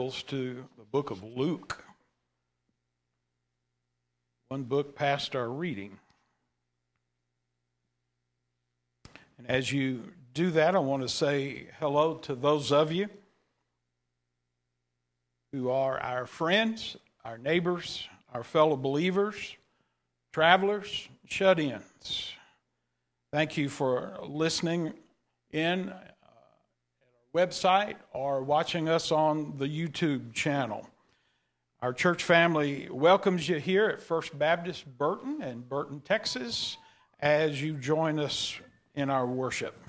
To the book of Luke, one book past our reading. And as you do that, I want to say hello to those of you who are our friends, our neighbors, our fellow believers, travelers, shut-ins. Thank you for listening in website or watching us on the YouTube channel. Our church family welcomes you here at First Baptist Burton in Burton, Texas, as you join us in our worship.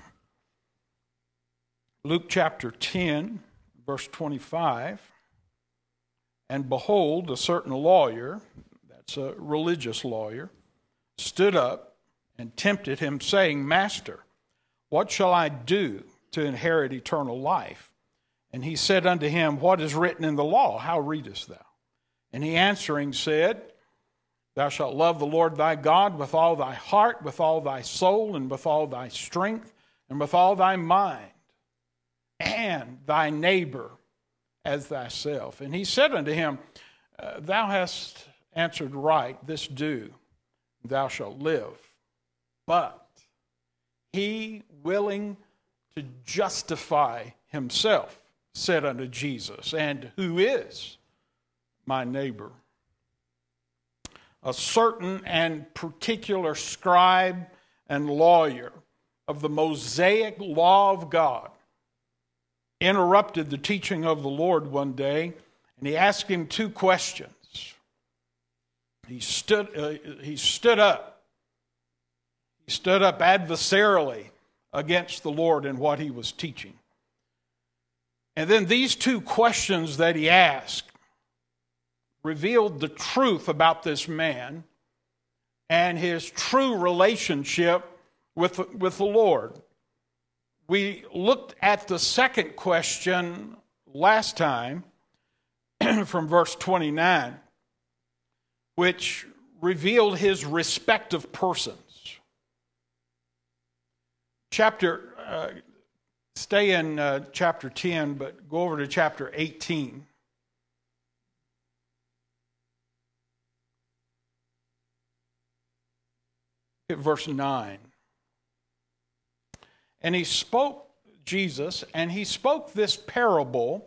Luke chapter 10, verse 25, and behold, a certain lawyer, that's a religious lawyer, stood up and tempted him, saying, Master, what shall I do to inherit eternal life? And he said unto him, What is written in the law? How readest thou? And he answering said, Thou shalt love the Lord thy God with all thy heart, with all thy soul, and with all thy strength, and with all thy mind, and thy neighbor as thyself. And he said unto him, Thou hast answered right, this do, thou shalt live. But he, willing to justify himself, said unto Jesus, And who is my neighbor? A certain and particular scribe and lawyer of the Mosaic law of God interrupted the teaching of the Lord one day, and he asked him two questions. He stood up. He stood up adversarially against the Lord and what he was teaching. And then these two questions that he asked revealed the truth about this man and his true relationship with the Lord. We looked at the second question last time from verse 29, which revealed his respect of persons. Stay in chapter 10, but go over to chapter 18. At verse 9. And he spoke, Jesus, and he spoke this parable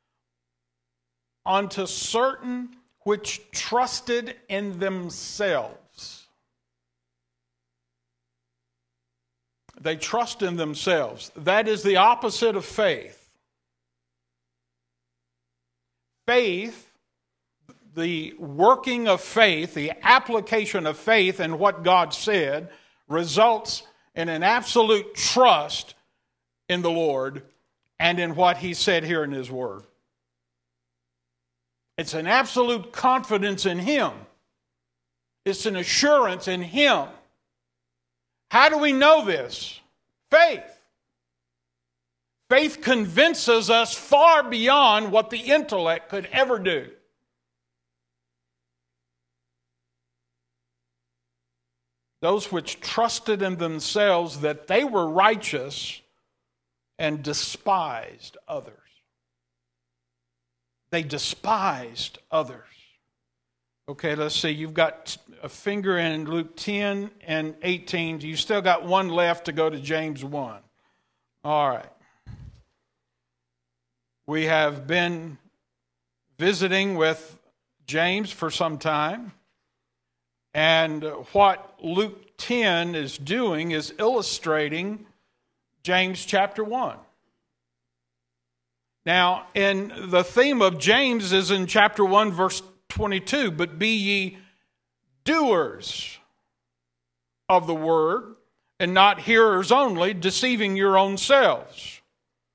unto certain which trusted in themselves. They trust in themselves. That is the opposite of faith. Faith, the working of faith, the application of faith in what God said, results in an absolute trust in the Lord and in what he said here in his word. It's an absolute confidence in him. It's an assurance in him. How do we know this? Faith. Faith convinces us far beyond what the intellect could ever do. Those which trusted in themselves that they were righteous and despised others. They despised others. Okay, let's see. You've got a finger in Luke 10 and 18. You still got one left to go to James 1. All right. We have been visiting with James for some time. And what Luke 10 is doing is illustrating James chapter 1. Now, in the theme of James is in chapter 1, verse 22, but be ye doers of the word, and not hearers only, deceiving your own selves.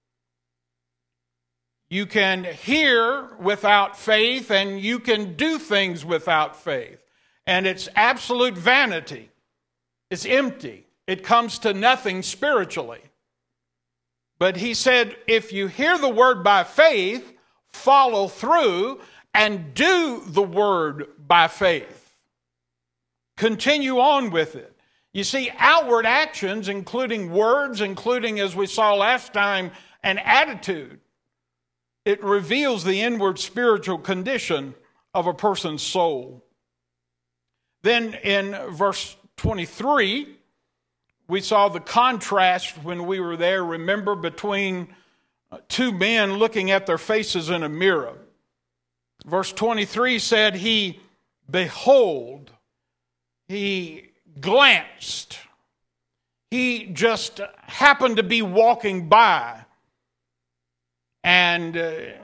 You can hear without faith, and you can do things without faith. And it's absolute vanity. It's empty. It comes to nothing spiritually. But he said, if you hear the word by faith, follow through and do the word by faith. Continue on with it. You see, outward actions, including words, including, as we saw last time, an attitude, it reveals the inward spiritual condition of a person's soul. Then in verse 23, we saw the contrast when we were there, remember, between two men looking at their faces in a mirror. Verse 23 said, he behold, he glanced, he just happened to be walking by, and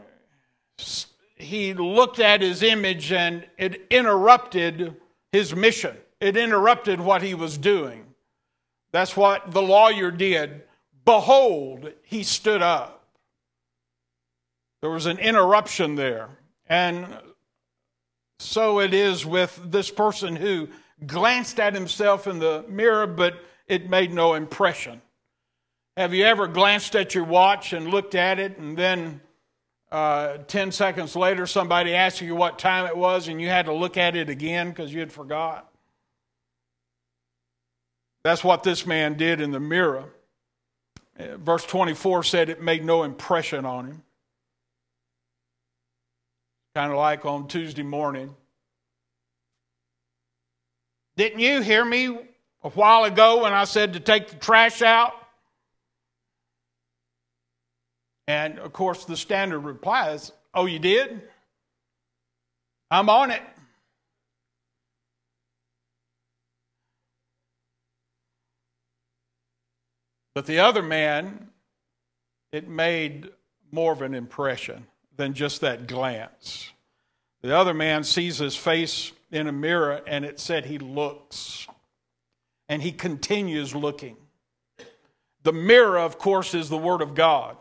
he looked at his image, and it interrupted his mission. It interrupted what he was doing. That's what the lawyer did. Behold, he stood up. There was an interruption there. And so it is with this person who glanced at himself in the mirror, but it made no impression. Have you ever glanced at your watch and looked at it, and then 10 seconds later somebody asked you what time it was and you had to look at it again because you had forgot? That's what this man did in the mirror. Verse 24 said it made no impression on him. Kind of like on Tuesday morning. Didn't you hear me a while ago when I said to take the trash out? And, of course, the standard reply is, oh, you did? I'm on it. But the other man, it made more of an impression than just that glance. The other man sees his face in a mirror, and it said he looks. And he continues looking. The mirror, of course, is the Word of God.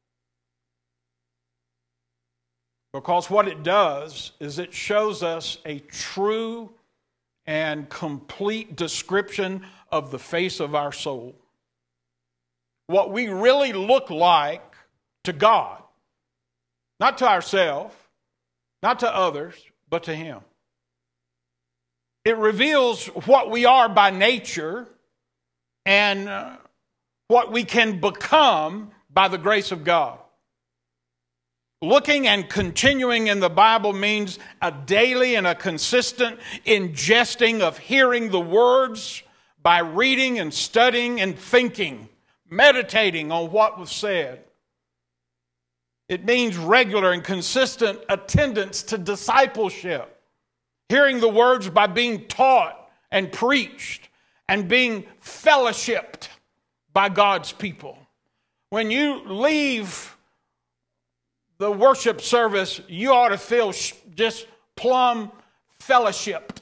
Because what it does is it shows us a true and complete description of the face of our soul. What we really look like to God. Not to ourselves, not to others, but to Him. It reveals what we are by nature and what we can become by the grace of God. Looking and continuing in the Bible means a daily and a consistent ingesting of hearing the words by reading and studying and thinking, meditating on what was said. It means regular and consistent attendance to discipleship, hearing the words by being taught and preached and being fellowshipped by God's people. When you leave the worship service, you ought to feel just plumb fellowshipped.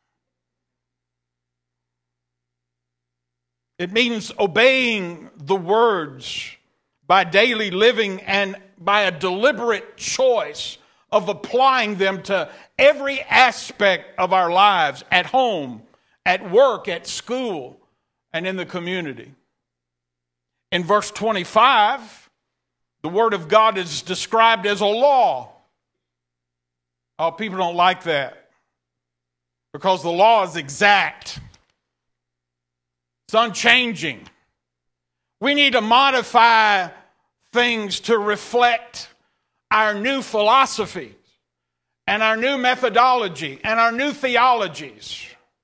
It means obeying the words by daily living and by a deliberate choice of applying them to every aspect of our lives, at home, at work, at school, and in the community. In verse 25, the Word of God is described as a law. Oh, people don't like that because the law is exact. It's unchanging. We need to modify things to reflect our new philosophies and our new methodology and our new theologies.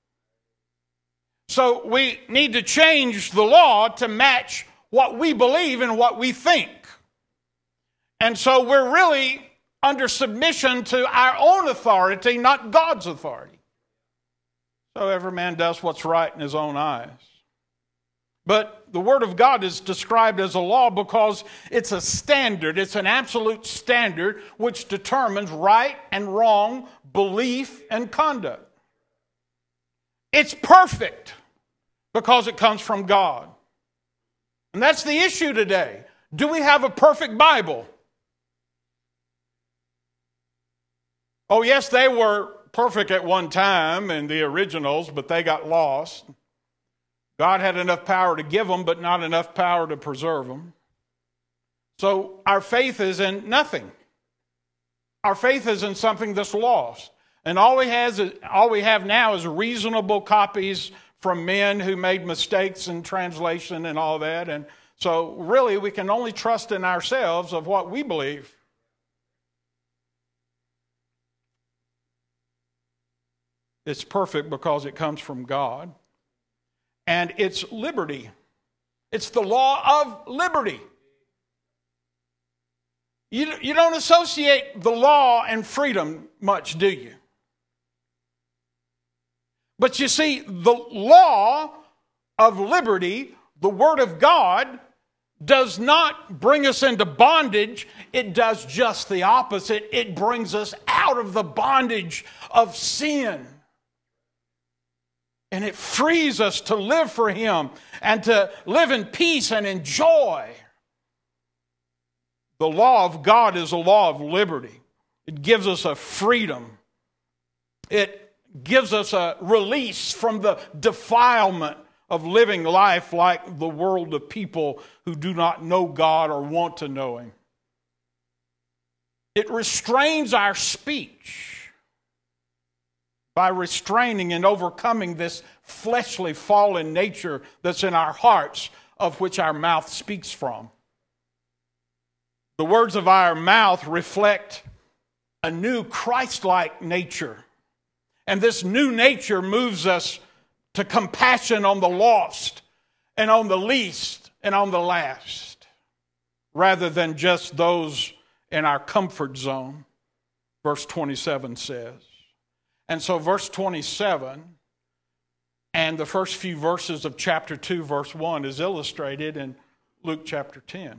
So we need to change the law to match what we believe and what we think. And so we're really under submission to our own authority, not God's authority. So every man does what's right in his own eyes. But the Word of God is described as a law because it's a standard. It's an absolute standard which determines right and wrong, belief and conduct. It's perfect because it comes from God. And that's the issue today. Do we have a perfect Bible? Oh, yes, they were perfect at one time in the originals, but they got lost. God had enough power to give them, but not enough power to preserve them. So our faith is in nothing. Our faith is in something that's lost. And all we have now is reasonable copies from men who made mistakes in translation and all that. And so really we can only trust in ourselves of what we believe. It's perfect because it comes from God. And it's liberty. It's the law of liberty. You don't associate the law and freedom much, do you? But you see, the law of liberty, the Word of God, does not bring us into bondage. It does just the opposite. It brings us out of the bondage of sin. And it frees us to live for Him and to live in peace and in joy. The law of God is a law of liberty. It gives us a freedom. It gives us a release from the defilement of living life like the world of people who do not know God or want to know Him. It restrains our speech by restraining and overcoming this fleshly fallen nature that's in our hearts, of which our mouth speaks from. The words of our mouth reflect a new Christ-like nature. And this new nature moves us to compassion on the lost and on the least and on the last, rather than just those in our comfort zone, verse 27 says. And so verse 27 and the first few verses of chapter 2, verse 1 is illustrated in Luke chapter 10.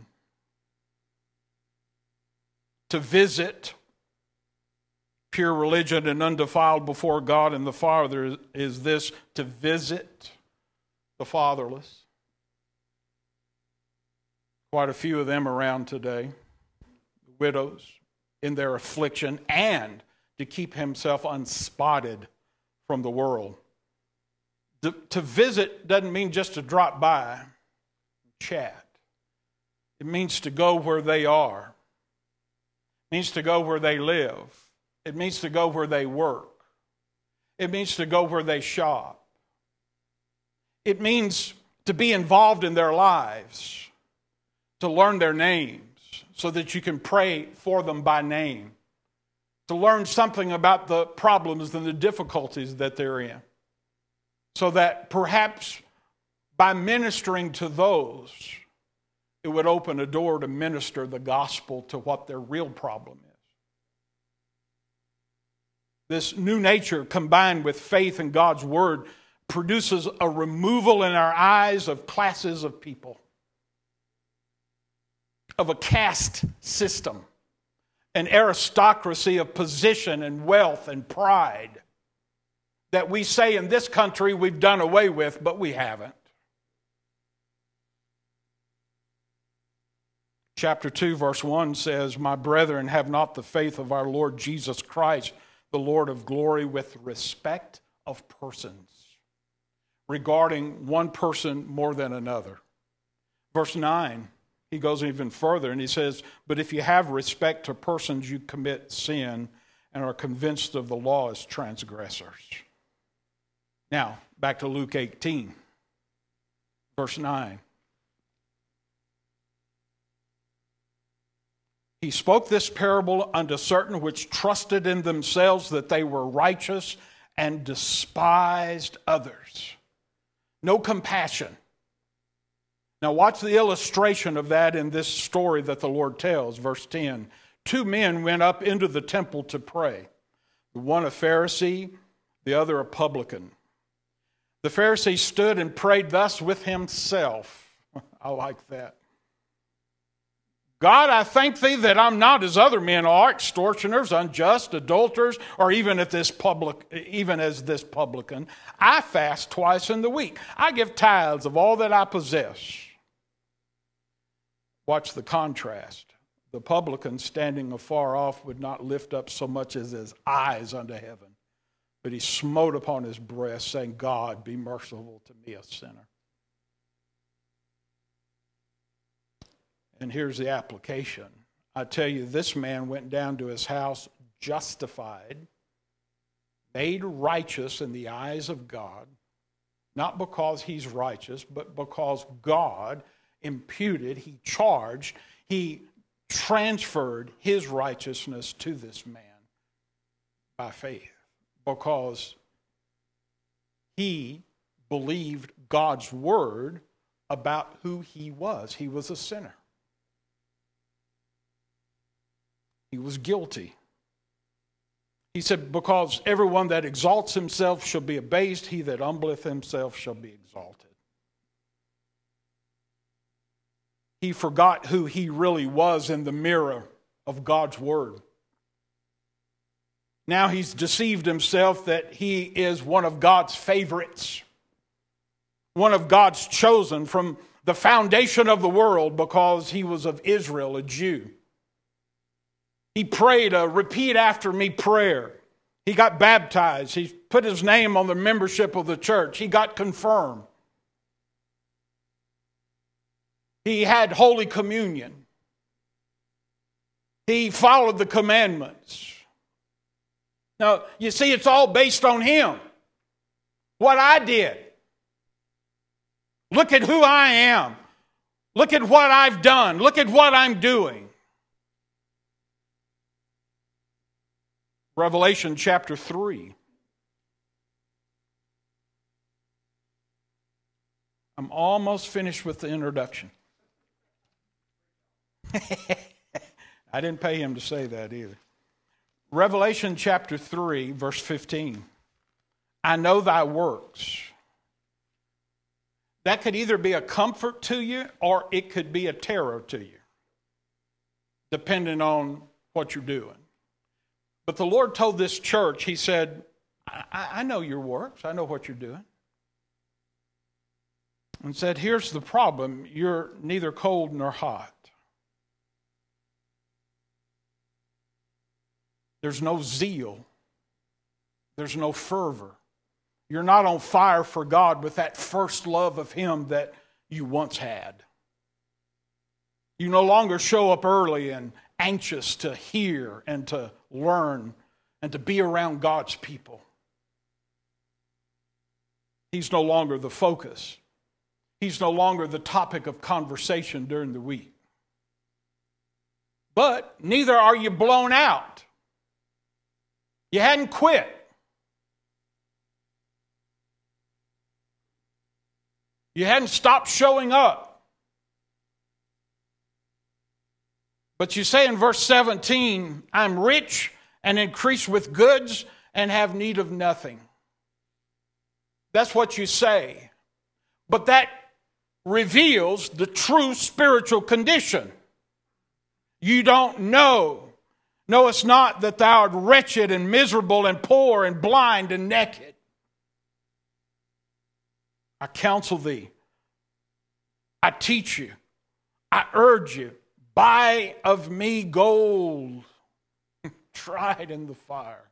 To visit pure religion and undefiled before God and the Father is this: to visit the fatherless. Quite a few of them around today, widows in their affliction, and to keep himself unspotted from the world. To visit doesn't mean just to drop by and chat. It means to go where they are. It means to go where they live. It means to go where they work. It means to go where they shop. It means to be involved in their lives, to learn their names so that you can pray for them by name, to learn something about the problems and the difficulties that they're in, so that perhaps by ministering to those, it would open a door to minister the gospel to what their real problem is. This new nature, combined with faith in God's word, produces a removal in our eyes of classes of people, of a caste system, an aristocracy of position and wealth and pride that we say in this country we've done away with, but we haven't. Chapter 2, verse 1 says, "My brethren, have not the faith of our Lord Jesus Christ, the Lord of glory, with respect of persons," regarding one person more than another. Verse 9, he goes even further and he says, "But if you have respect to persons, you commit sin and are convinced of the law as transgressors." Now, back to Luke 18, verse 9. "He spoke this parable unto certain which trusted in themselves that they were righteous and despised others." No compassion. Now watch the illustration of that in this story that the Lord tells. Verse 10, "Two men went up into the temple to pray, the one a Pharisee, the other a publican. The Pharisee stood and prayed thus with himself." I like that. "God, I thank thee that I'm not as other men are, extortioners, unjust, adulterers, or even as this publican. I fast twice in the week. I give tithes of all that I possess." Watch the contrast. The publican, standing afar off, would not lift up so much as his eyes unto heaven, but he smote upon his breast, saying, "God, be merciful to me, a sinner." And here's the application. I tell you, this man went down to his house justified, made righteous in the eyes of God, not because he's righteous, but because God imputed, he charged, he transferred his righteousness to this man by faith, because he believed God's word about who he was. He was a sinner. He was guilty. He said, because everyone that exalts himself shall be abased, he that humbleth himself shall be exalted. He forgot who he really was in the mirror of God's word. Now he's deceived himself that he is one of God's favorites, one of God's chosen from the foundation of the world because he was of Israel, a Jew. He prayed a repeat after me prayer. He got baptized. He put his name on the membership of the church. He got confirmed. He had Holy Communion. He followed the commandments. Now, you see, it's all based on him. What I did. Look at who I am. Look at what I've done. Look at what I'm doing. Revelation chapter 3. I'm almost finished with the introduction. I didn't pay him to say that either. Revelation chapter 3, verse 15. I know thy works. That could either be a comfort to you or it could be a terror to you, depending on what you're doing. But the Lord told this church, he said, I know your works. I know what you're doing. And said, here's the problem. You're neither cold nor hot. There's no zeal. There's no fervor. You're not on fire for God with that first love of him that you once had. You no longer show up early and anxious to hear and to learn and to be around God's people. He's no longer the focus. He's no longer the topic of conversation during the week. But neither are you blown out. You hadn't quit. You hadn't stopped showing up. But you say in verse 17, I'm rich and increase with goods and have need of nothing. That's what you say. But that reveals the true spiritual condition. You don't know. Knowest not that thou art wretched and miserable and poor and blind and naked. I counsel thee. I teach you. I urge you. Buy of me gold, tried in the fire.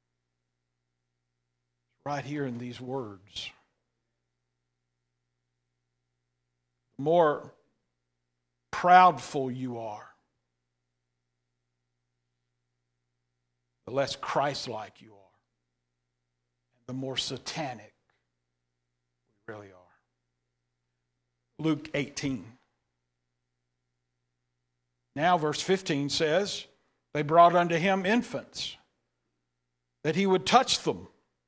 Right here in these words. The more proudful you are, the less Christ-like you are. The more satanic we really are. Luke 18. Now verse 15 says, they brought unto him infants, that he would touch them.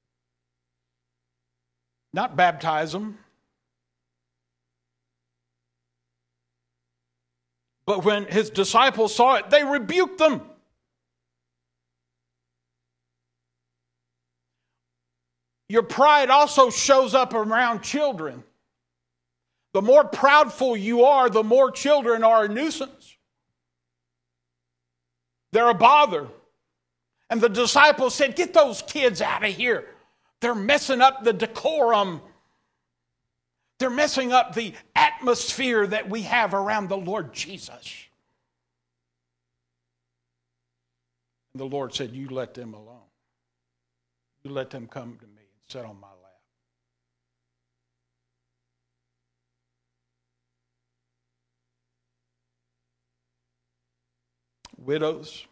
Not baptize them. But when his disciples saw it, they rebuked them. Your pride also shows up around children. The more proudful you are, the more children are a nuisance. They're a bother. And the disciples said, get those kids out of here. They're messing up the decorum. They're messing up the atmosphere that we have around the Lord Jesus. And the Lord said, you let them alone. You let them come to me and sit on my lap. Widows,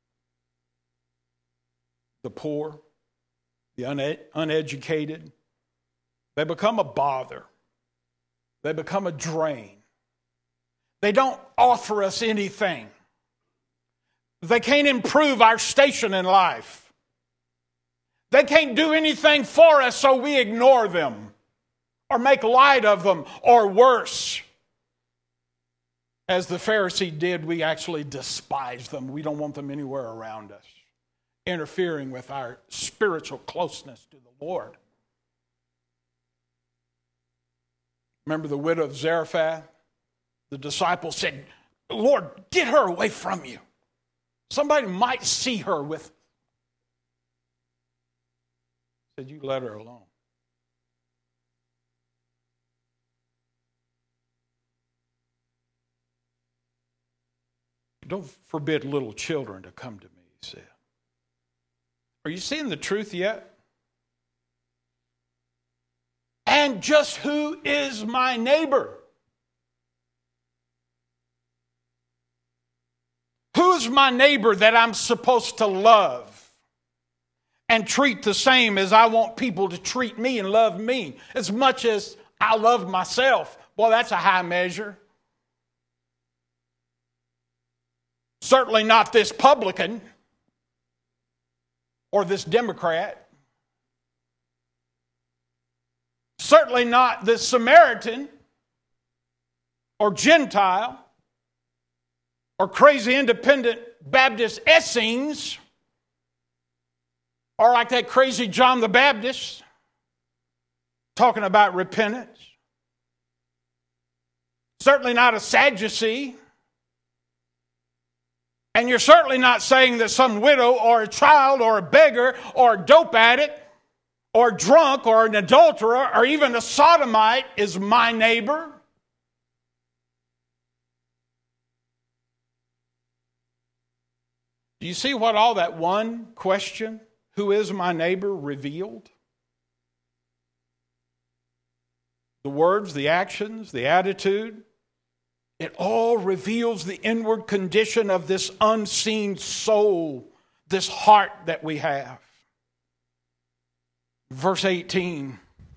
the poor, the uneducated, they become a bother. They become a drain. They don't offer us anything. They can't improve our station in life. They can't do anything for us, so we ignore them or make light of them, or worse. As the Pharisee did, we actually despise them. We don't want them anywhere around us, interfering with our spiritual closeness to the Lord. Remember the widow of Zarephath? The disciples said, Lord, get her away from you. Somebody might see her with. Said, you let her alone. Don't forbid little children to come to me, he said. Are you seeing the truth yet? And just who is my neighbor? Who's my neighbor that I'm supposed to love and treat the same as I want people to treat me and love me, as much as I love myself? Boy, that's a high measure. Certainly not this publican or this Democrat. Certainly not this Samaritan or Gentile or crazy independent Baptist Essenes, or like that crazy John the Baptist talking about repentance. Certainly not a Sadducee. And you're certainly not saying that some widow or a child or a beggar or a dope addict or drunk or an adulterer or even a sodomite is my neighbor. Do you see what all that one question, who is my neighbor, revealed? The words, the actions, the attitude. It all reveals the inward condition of this unseen soul, this heart that we have. Verse 18,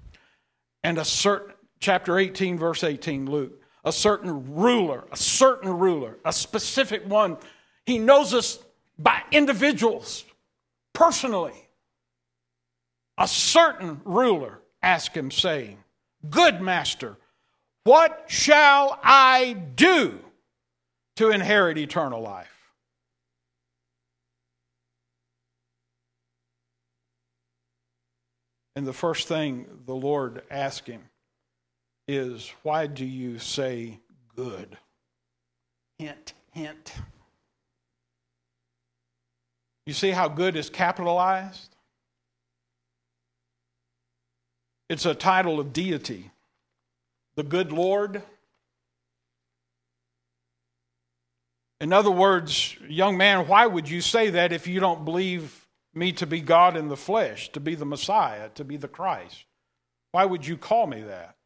chapter 18, verse 18, Luke. A certain ruler, a specific one. He knows us by individuals, personally. A certain ruler asked him, saying, Good master, what shall I do to inherit eternal life? And the first thing the Lord asked him is, why do you say good? Hint, hint. You see how good is capitalized? It's a title of deity. The good Lord. In other words, young man, why would you say that if you don't believe me to be God in the flesh, to be the Messiah, to be the Christ? Why would you call me that?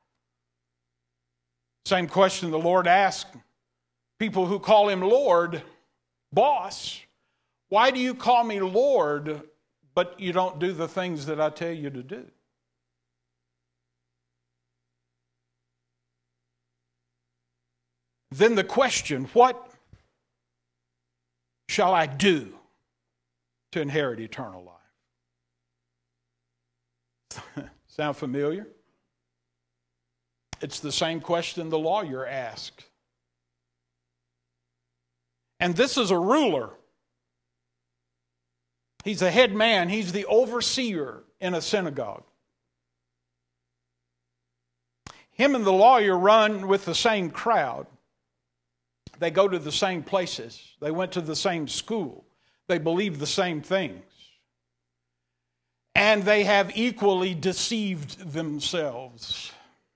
Same question the Lord asked people who call him Lord, boss. Why do you call me Lord, but you don't do the things that I tell you to do? Then the question, what shall I do to inherit eternal life? Sound familiar? It's the same question the lawyer asked. And this is a ruler. He's a head man. He's the overseer in a synagogue. Him and the lawyer run with the same crowd. They go to the same places. They went to the same school. They believe the same things. And they have equally deceived themselves.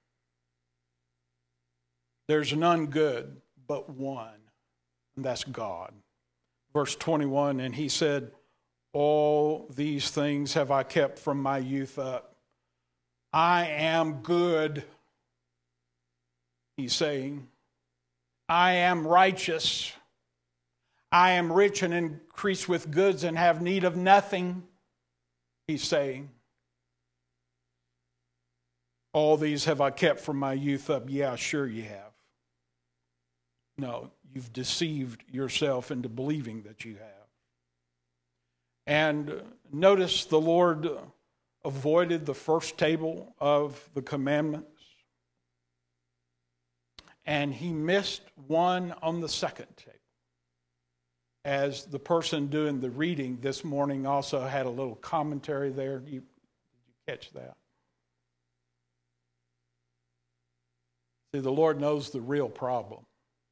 There's none good but one, and that's God. Verse 21, and he said, all these things have I kept from my youth up. I am good, he's saying. I am righteous. I am rich and increase with goods and have need of nothing, he's saying. All these have I kept from my youth up. Yeah, sure you have. No, you've deceived yourself into believing that you have. And notice the Lord avoided the first table of the commandments, and he missed one on the second table. As the person doing the reading this morning also had a little commentary there. Did you catch that? See, the Lord knows the real problem.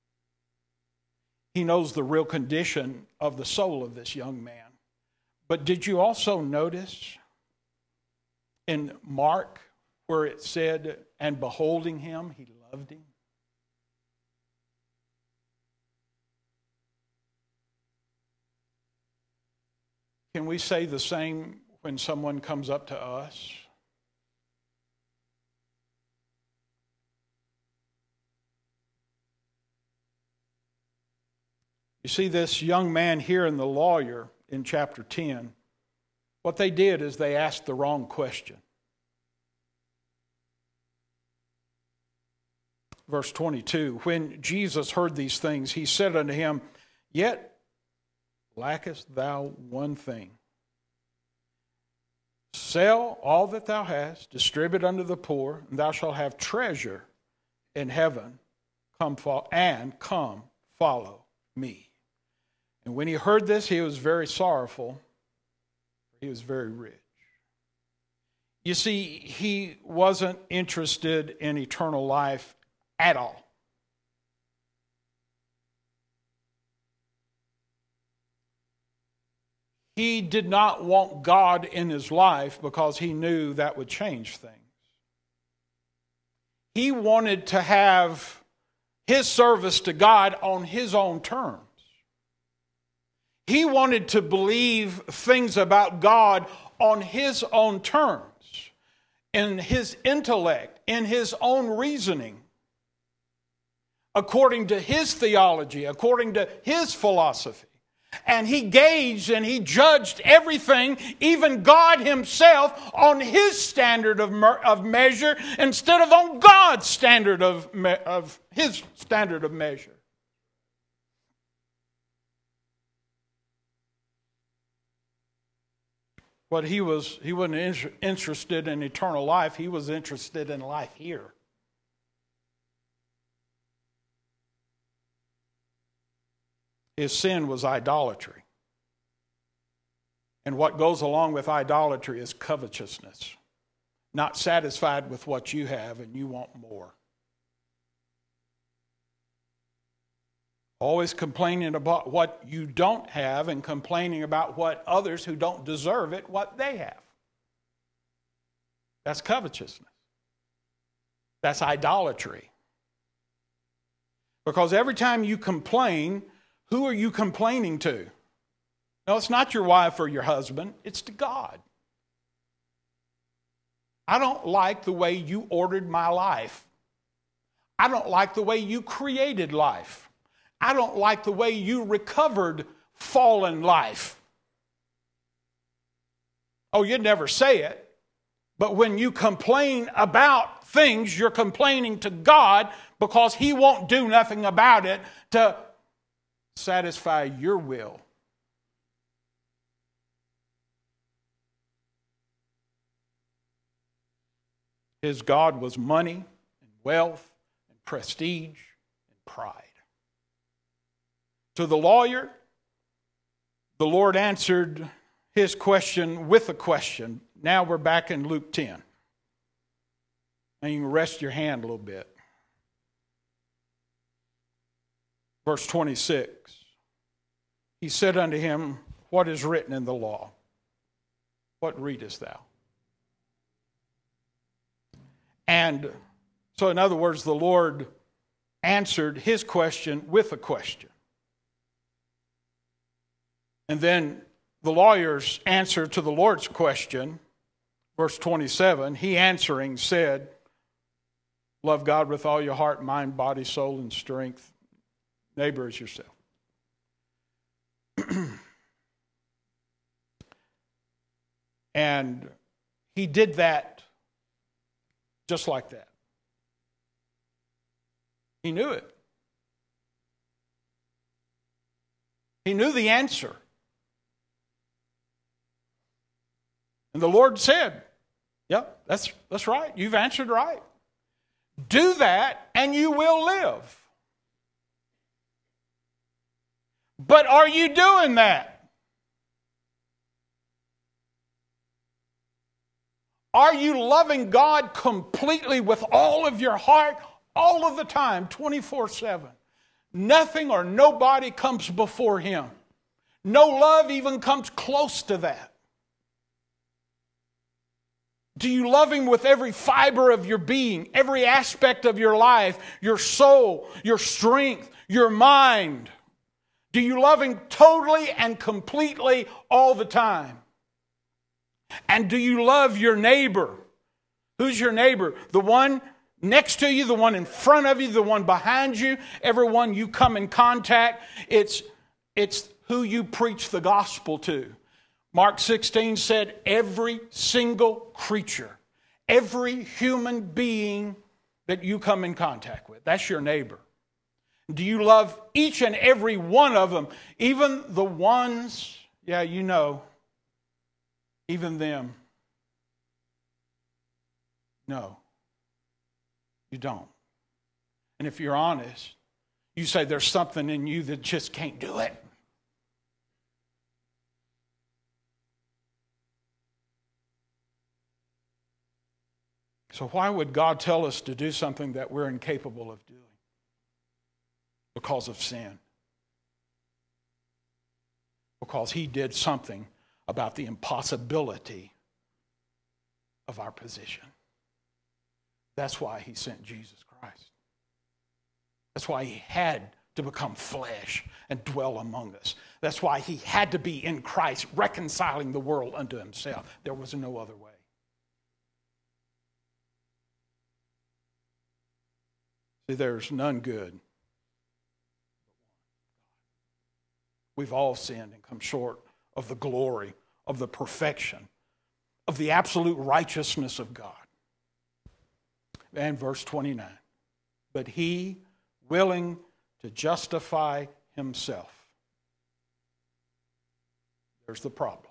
He knows the real condition of the soul of this young man. But did you also notice in Mark where it said, and beholding him, he loved him? Can we say the same when someone comes up to us? You see, this young man here and the lawyer in chapter 10, what they did is they asked the wrong question. Verse 22, when Jesus heard these things, he said unto him, yet lackest thou one thing. Sell all that thou hast, distribute unto the poor, and thou shalt have treasure in heaven. Come follow me. And when he heard this, he was very sorrowful. He was very rich. You see, he wasn't interested in eternal life at all. He did not want God in his life because he knew that would change things. He wanted to have his service to God on his own terms. He wanted to believe things about God on his own terms, in his intellect, in his own reasoning, according to his theology, according to his philosophy. And he gauged and he judged everything, even God himself, on his standard of measure instead of on God's standard of his standard of measure. But he wasn't interested in eternal life. He was interested in life here. His sin was idolatry. And what goes along with idolatry is covetousness. Not satisfied with what you have and you want more. Always complaining about what you don't have and complaining about what others who don't deserve it, what they have. That's covetousness. That's idolatry. Because every time you complain, who are you complaining to? No, it's not your wife or your husband. It's to God. I don't like the way you ordered my life. I don't like the way you created life. I don't like the way you recovered fallen life. Oh, you'd never say it. But when you complain about things, you're complaining to God because He won't do nothing about it to satisfy your will. His God was money and wealth and prestige and pride. To the lawyer, the Lord answered his question with a question. Now we're back in Luke 10. And you can rest your hand a little bit. Verse 26. He said unto him, what is written in the law? What readest thou? And so in other words, the Lord answered his question with a question. And then the lawyer's answer to the Lord's question, verse 27, he answering said, love God with all your heart, mind, body, soul, and strength. Neighbor as yourself. And he did that just like that. He knew it. He knew the answer. And the Lord said, yep, that's right. You've answered right. Do that and you will live. But are you doing that? Are you loving God completely with all of your heart, all of the time, 24/7? Nothing or nobody comes before Him. No love even comes close to that. Do you love Him with every fiber of your being, every aspect of your life, your soul, your strength, your mind? Do you love Him totally and completely all the time? And do you love your neighbor? Who's your neighbor? The one next to you, the one in front of you, the one behind you, everyone you come in contact. It's who you preach the gospel to. Mark 16 said, every single creature, every human being that you come in contact with, that's your neighbor. Do you love each and every one of them, even the ones, even them? No, you don't. And if you're honest, you say there's something in you that just can't do it. So why would God tell us to do something that we're incapable of doing? Because of sin. Because He did something about the impossibility of our position. That's why He sent Jesus Christ. That's why He had to become flesh and dwell among us. That's why He had to be in Christ, reconciling the world unto Himself. There was no other way. See, there's none good. We've all sinned and come short of the glory, of the perfection, of the absolute righteousness of God. And verse 29, but He, willing to justify Himself. There's the problem.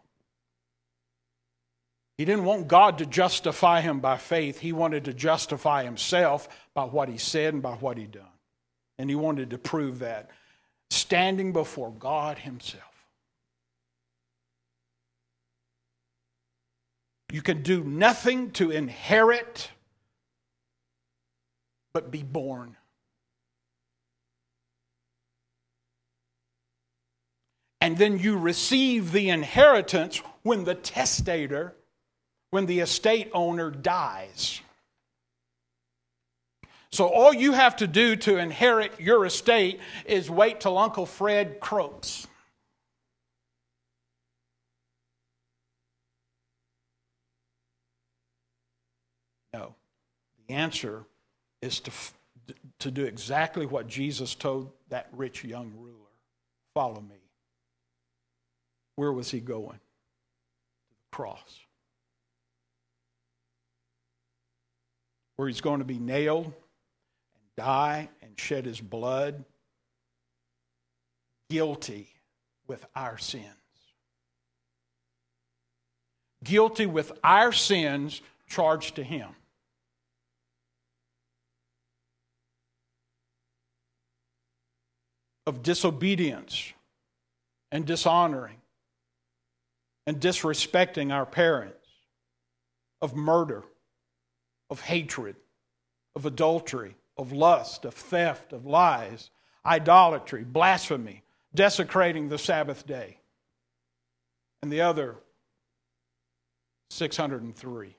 He didn't want God to justify Him by faith. He wanted to justify Himself by what He said and by what He done. And He wanted to prove that, standing before God Himself. You can do nothing to inherit but be born. And then you receive the inheritance when the testator, when the estate owner dies. So all you have to do to inherit your estate is wait till Uncle Fred croaks. No. The answer is to do exactly what Jesus told that rich young ruler. Follow me. Where was He going? To the cross. Where He's going to be nailed and die and shed His blood, guilty with our sins. Guilty with our sins charged to Him. Of disobedience and dishonoring and disrespecting our parents, of murder, of hatred, of adultery, of lust, of theft, of lies, idolatry, blasphemy, desecrating the Sabbath day, and the other 603.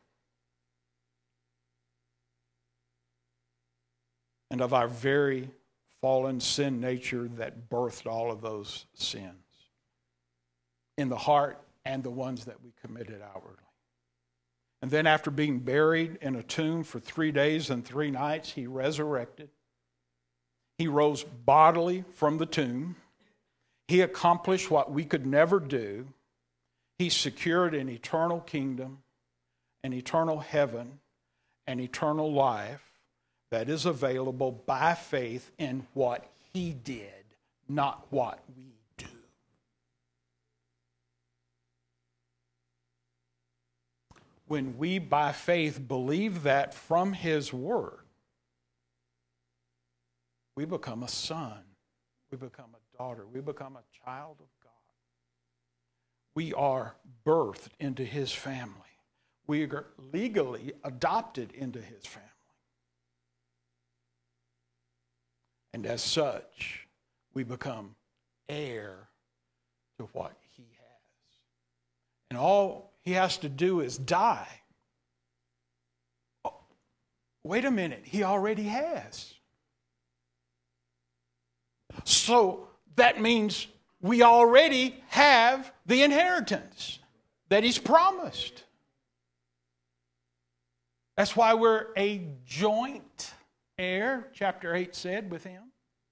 And of our very fallen sin nature that birthed all of those sins in the heart and the ones that we committed outwardly. And then after being buried in a tomb for 3 days and 3 nights, He resurrected. He rose bodily from the tomb. He accomplished what we could never do. He secured an eternal kingdom, an eternal heaven, an eternal life that is available by faith in what He did, not what we do. when we by faith believe that from his word, we become a son, we become a daughter, we become a child of God. We are birthed into his family. We are legally adopted into his family. And as such, we become heir to what he has. And all he has to do is die. Oh, wait a minute, he already has. So that means we already have the inheritance that he's promised. That's why we're a joint heir, chapter 8 said, with him.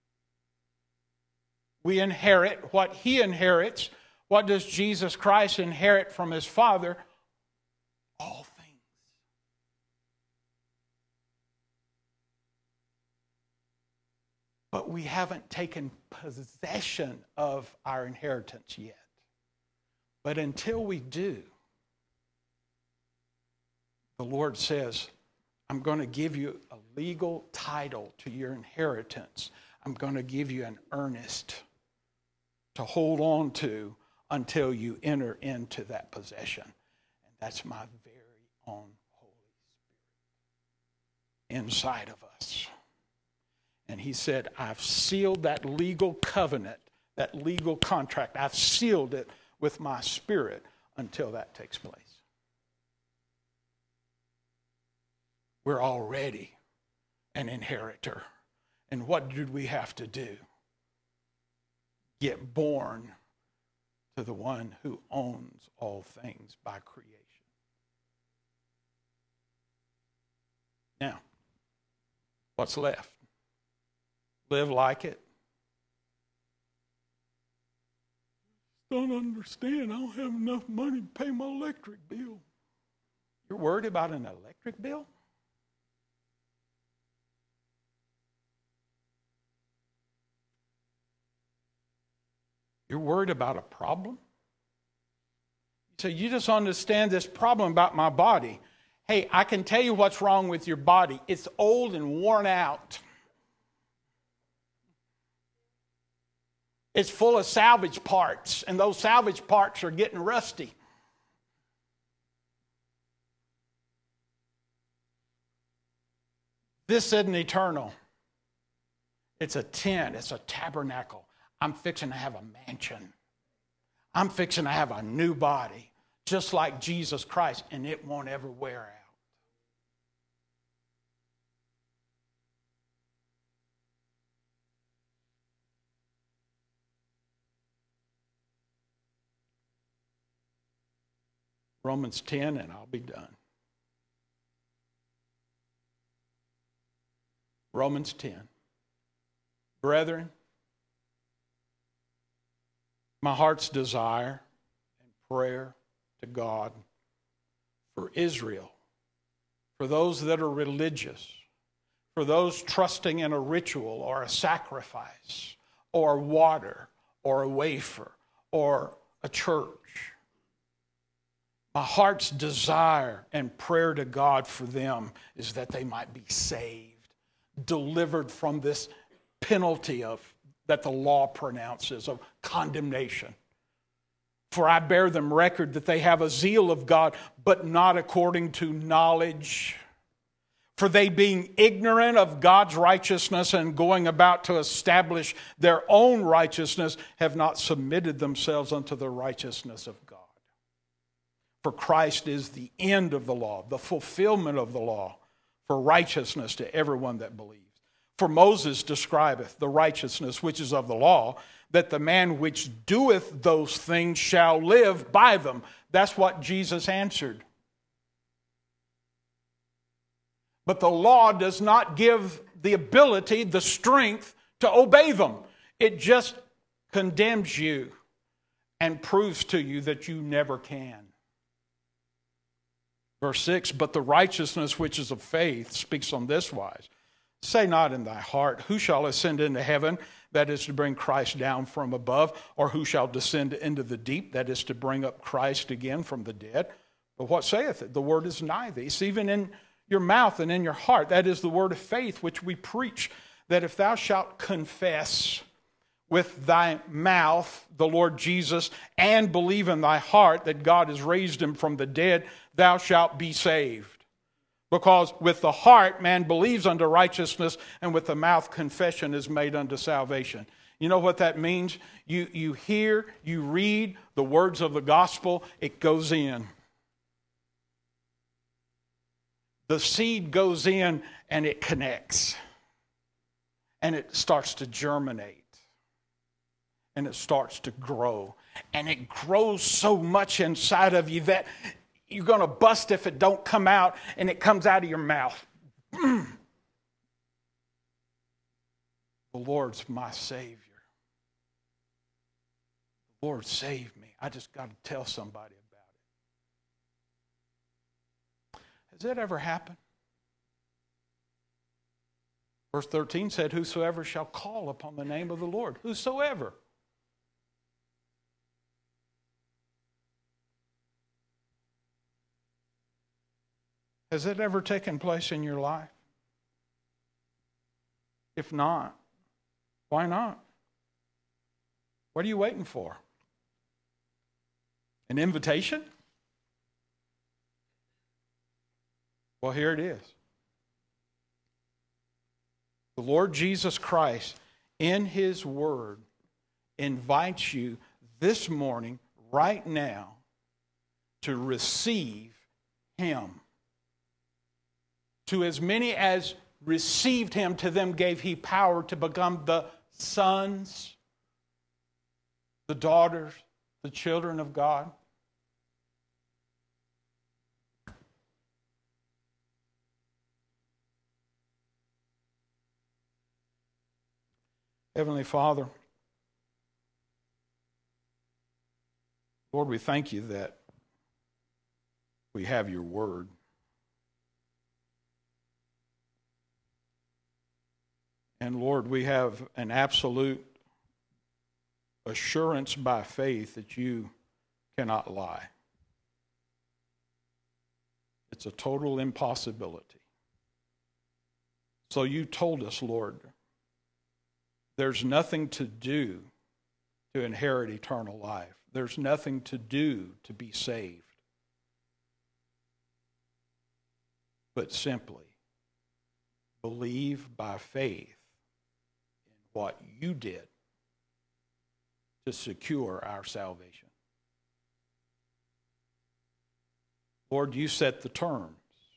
We inherit what he inherits. What does Jesus Christ inherit from his Father? All things. But we haven't taken possession of our inheritance yet. But until we do, the Lord says, I'm going to give you a legal title to your inheritance. I'm going to give you an earnest to hold on to until you enter into that possession. And that's my very own Holy Spirit inside of us. And he said, I've sealed that legal covenant, that legal contract. I've sealed it with my Spirit until that takes place. We're already an inheritor. And what did we have to do? Get born to the one who owns all things by creation. Now, what's left? Live like it. Don't understand. I don't have enough money to pay my electric bill. You're worried about an electric bill? You're worried about a problem? So you just understand this problem about my body. Hey, I can tell you what's wrong with your body. It's old and worn out. It's full of salvage parts, and those salvage parts are getting rusty. This isn't eternal. It's a tent. It's a tabernacle. I'm fixing to have a mansion. I'm fixing to have a new body, just like Jesus Christ, and it won't ever wear out. Romans 10, and I'll be done. Romans 10. Brethren, my heart's desire and prayer to God for Israel, for those that are religious, for those trusting in a ritual or a sacrifice or water or a wafer or a church. My heart's desire and prayer to God for them is that they might be saved, delivered from this penalty that the law pronounces of condemnation. For I bear them record that they have a zeal of God, but not according to knowledge. For they, being ignorant of God's righteousness and going about to establish their own righteousness, have not submitted themselves unto the righteousness of God. For Christ is the end of the law, the fulfillment of the law, for righteousness to everyone that believes. For Moses describeth the righteousness which is of the law, that the man which doeth those things shall live by them. That's what Jesus answered. But the law does not give the ability, the strength to obey them. It just condemns you and proves to you that you never can. Verse 6, but the righteousness which is of faith speaks on this wise. Say not in thy heart, who shall ascend into heaven, that is to bring Christ down from above, or who shall descend into the deep, that is to bring up Christ again from the dead. But what saith it? The word is nigh thee. It's even in your mouth and in your heart. That is the word of faith which we preach, that if thou shalt confess with thy mouth the Lord Jesus and believe in thy heart that God has raised him from the dead, thou shalt be saved. Because with the heart man believes unto righteousness, and with the mouth confession is made unto salvation. You know what that means? You hear, you read the words of the gospel, it goes in. The seed goes in and it connects. And it starts to germinate. And it starts to grow. And it grows so much inside of you that you're going to bust if it don't come out, and it comes out of your mouth. The Lord's my Savior. The Lord saved me. I just got to tell somebody about it. Has that ever happened? Verse 13 said, whosoever shall call upon the name of the Lord. Whosoever. Has it ever taken place in your life? If not, why not? What are you waiting for? An invitation? Well, here it is. The Lord Jesus Christ, in His Word, invites you this morning, right now, to receive Him. To as many as received Him, to them gave He power to become the sons, the daughters, the children of God. Heavenly Father, Lord, we thank you that we have your word. And Lord, we have an absolute assurance by faith that you cannot lie. It's a total impossibility. So you told us, Lord, there's nothing to do to inherit eternal life. There's nothing to do to be saved. But simply believe by faith in what you did to secure our salvation. Lord, you set the terms.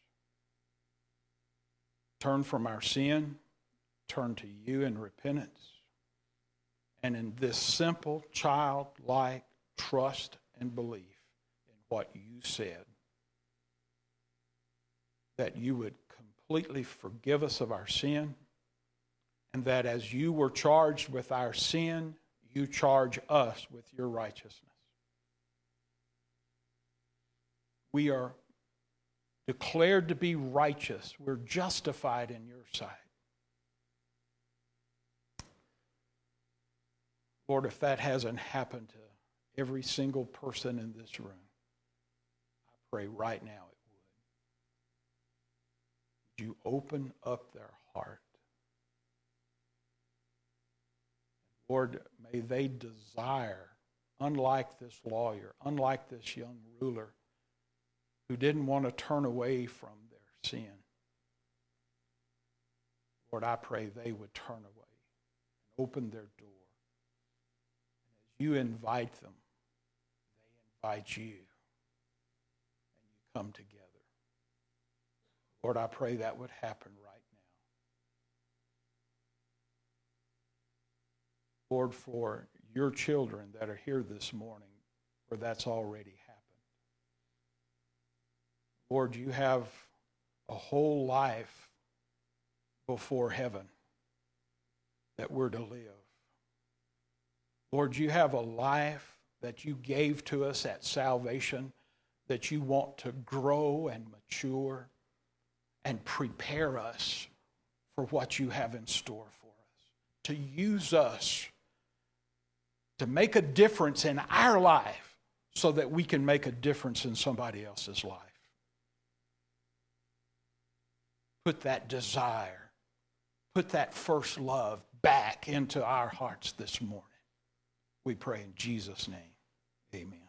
Turn from our sin, turn to you in repentance, and in this simple, childlike trust and belief in what you said, that you would completely forgive us of our sin, and that as you were charged with our sin, you charge us with your righteousness. We are declared to be righteous. We're justified in your sight. Lord, if that hasn't happened to every single person in this room, I pray right now it would. Would you open up their heart? Lord, may they desire, unlike this lawyer, unlike this young ruler, who didn't want to turn away from their sin. Lord, I pray they would turn away and open their door. You invite them, they invite you, and you come together. Lord, I pray that would happen right now. Lord, for your children that are here this morning, where that's already happened. Lord, you have a whole life before heaven that we're to live. Lord, you have a life that you gave to us at salvation that you want to grow and mature and prepare us for what you have in store for us. To use us to make a difference in our life so that we can make a difference in somebody else's life. Put that desire, put that first love back into our hearts this morning. We pray in Jesus' name. Amen.